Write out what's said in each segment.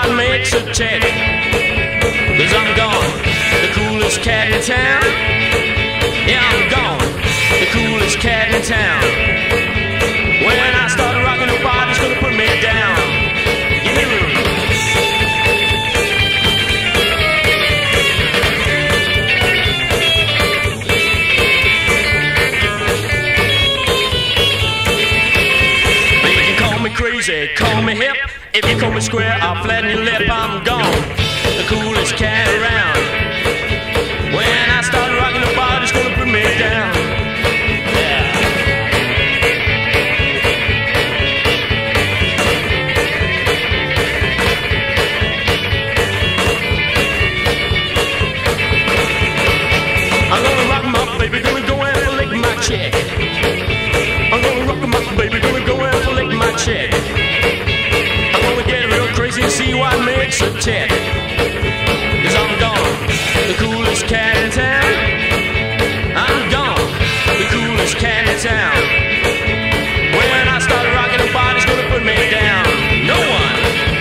what makes a check. Cause I'm gone, the coolest cat in town. Yeah, I'm gone, the coolest cat in town. When I start rocking, nobody's gonna put me down. Give me room. You can call me crazy, call me hip. If you call me square, I'll flatten your lip. I'm gone, the coolest cat around. When I start rocking, nobody's gonna put me down. Yeah. I'm gonna rock 'em up, baby, gonna go and lick my check. I'm gonna rock 'em up, baby, gonna go and lick my check. I'm gonna get real crazy and see what makes a check. Cause I'm gone, the coolest cat in town. I'm gone, the coolest cat in town. When I start rocking, nobody's gonna put me down. No one.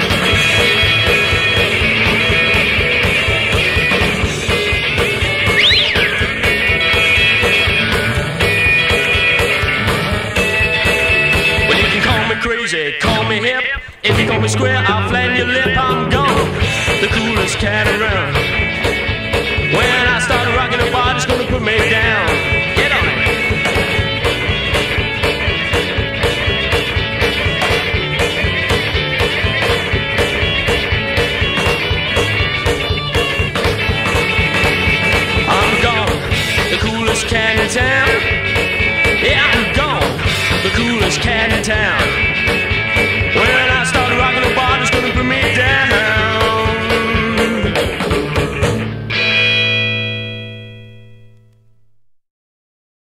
Well, you can call me crazy, call me hip. If you call me square, I'll flatten your lip. I'm gone, the coolest cat around. When I start rocking, nobody's gonna put me down.